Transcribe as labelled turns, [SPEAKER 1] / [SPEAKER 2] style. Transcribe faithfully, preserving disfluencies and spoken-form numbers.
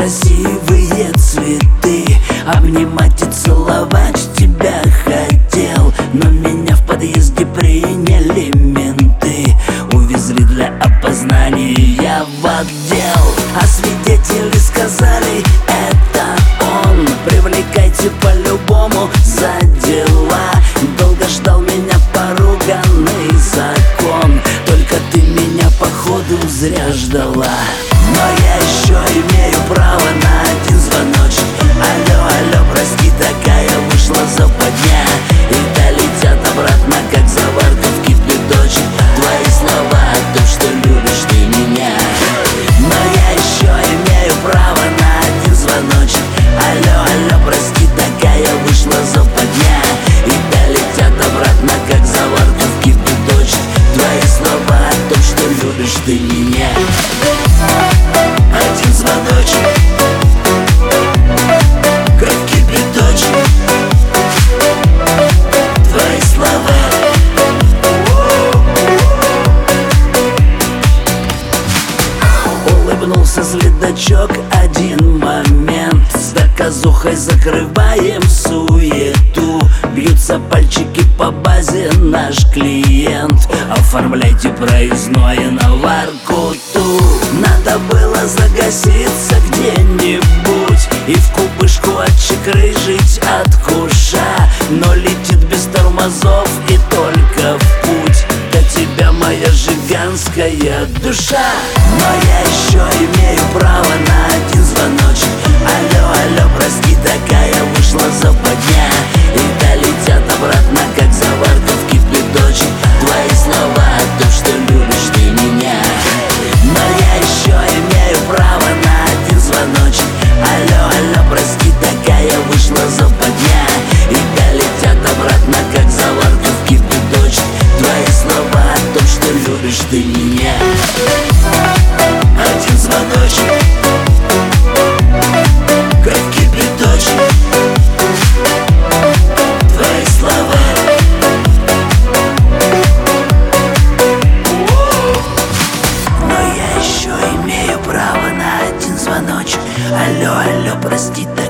[SPEAKER 1] красивые цветы. Обнимать и целовать тебя хотел, но меня в подъезде приняли менты. Увезли для опознания в отдел, а свидетели сказали: это он. Привлекайте по-любому за дела. Долго ждал меня поруганный закон, только ты меня походу зря ждала. Но я еще имею право на один звоночек. Алло, алло, прости, такая вышла западня. И долетят обратно, как заварка в кипяточек, твои слова о том, что любишь ты меня. Но я еще имею право на один звоночек. Алло, алло, прости, такая вышла западня. И долетят обратно, как заварка в кипяточек, твои слова о том, что любишь ты меня. Один звоночек, как кипяточек, твои слова. Улыбнулся следачок один момент, с доказухой закрываем суету. Бьются пальчики по базе, наш клиент. Оформляйте проездное на Воркуту. Надо было загаситься где-нибудь и в купышку отчекрыжить от куша. Но летит без тормозов и только в путь. До тебя моя жиганская душа. Но я еще имею право на один звоночек. Алло, алло, прости, такая вышла западня. И долетят обратно, как заварка в кипяточек, твои слова о том, что любишь ты меня. Но я еще имею право на один звоночек. Алло, алло, прости, такая вышла западня. И долетят обратно, как заварка в кипяточек, твои слова о том, что любишь ты меня. Один звоночек, как кипяточек, твои слова. Но я еще имею право на один звоночек. Алло, алло, прости,